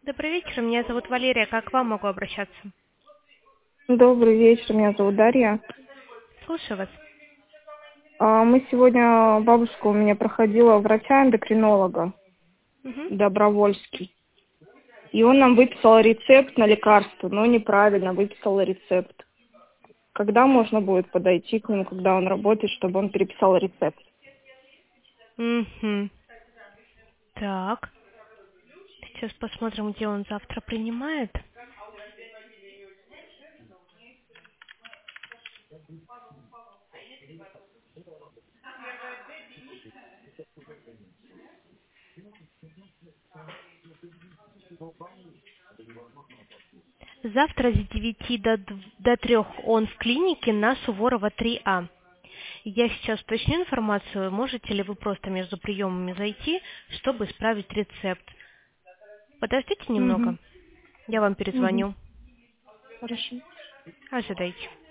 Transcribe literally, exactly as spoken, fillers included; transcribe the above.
Добрый вечер, меня зовут Валерия. Как к вам могу обращаться? Добрый вечер, меня зовут Дарья. Слушаю вас. А, Мы сегодня, бабушка у меня проходила врача-эндокринолога Мгм. Добровольский. И он нам выписал рецепт на лекарство, но неправильно выписал рецепт. Когда можно будет подойти к нему, когда он работает, чтобы он переписал рецепт? Мгм. Так, сейчас посмотрим, где он завтра принимает. Завтра с девяти до, дв- до трех он в клинике на Суворова три А. Я сейчас уточню информацию, можете ли вы просто между приемами зайти, чтобы исправить рецепт. Подождите Угу. немного, я вам Угу. перезвоню. Хорошо. Ожидайте.